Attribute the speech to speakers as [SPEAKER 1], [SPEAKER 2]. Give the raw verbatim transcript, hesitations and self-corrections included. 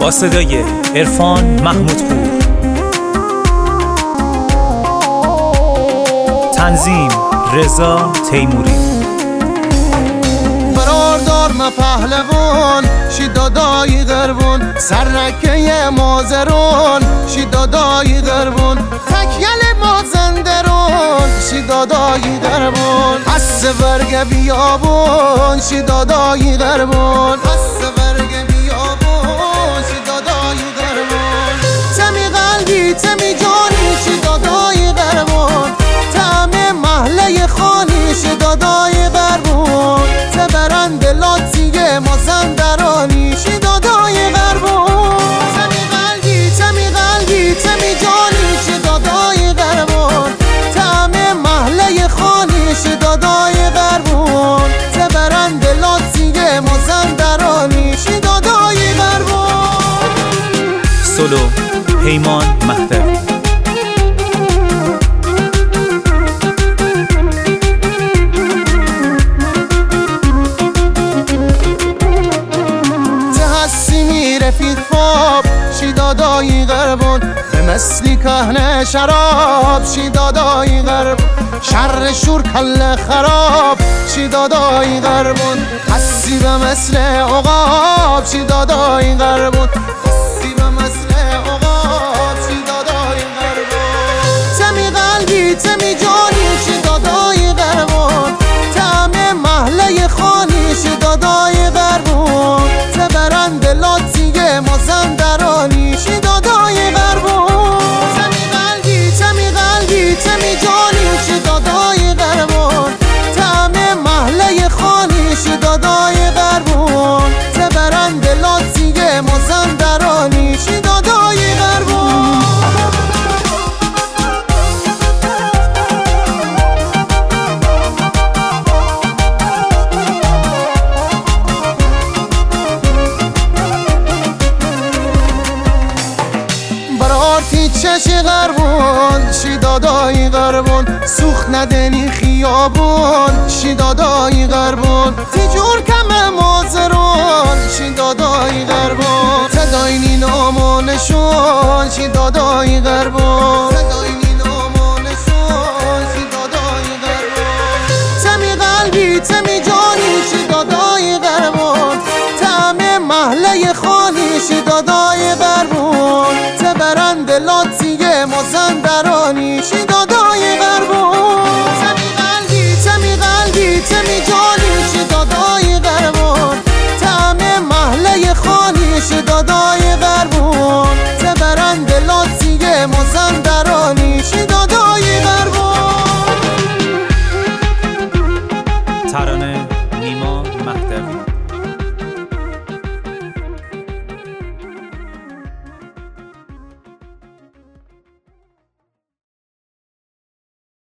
[SPEAKER 1] با صدای عرفان محمودپور، تنظیم رضا تیموری.
[SPEAKER 2] برادر ما پهلوان شی دادای غربون، سرنکه مازرون شی دادای غربون، تکیل مازندرون شی دادای غربون، حس برگ بیابون شی دادای غربون، حس برگ بیابون شی دادای غربون، تمی قلبی تمی جانی شی دادای غربون، طعم محله خانی شی دادای غربون، تبرند لاتیه مازندرانی شی دادای غربون، تمی قلبی تمی قلبی تمی جانی شی دادای غربون، طعم محله خانی شی دادای غربون، تبرند لاتیه مازندرانی شی دادای غربون.
[SPEAKER 1] سولو پیمان مهدوی.
[SPEAKER 2] رفیق خواب شی دادای غربون، به مثلی کهنه شراب شی دادای غربون، شر شور کل خراب شی دادای غربون، حسی به مثل عقاب شی دادای غربون، حسی به مثل عقاب شی دادای غربون، تمی قلبی تمی جانی شی دادای غربون، طعم محله خانی شی دادای غربون، تبرند لاتیه مازندرانی شی دادای غربون، تمی قلبی تمی قلبی تمی جانی شی دادای غربون، طعم محله خانی شی دادای غربون، تبرند لاتیه مازندرانی شی دادای غربون. برارتی چش غربون شی دادای غربون، سوخ ندنی خیابون شی دادای غربون، تیجور کم مازرون شی دادای غربون، تداینی نامونشون شی دادای غربون، تداینی نامونشون شی دادای غربون، تمی قلبی تمی جانی شی دادای غربون، طعم محله خانی شی دادای غربون، تبرند لاتیه مازندرانی شی دادای غربون، تمی قلبی تمی قلبی تمی جانی شی دادای غربون، طعم محله خانی شی دادای غربون، تبرند لاتیه مازندرانی شی دادای غربون.
[SPEAKER 1] ترانه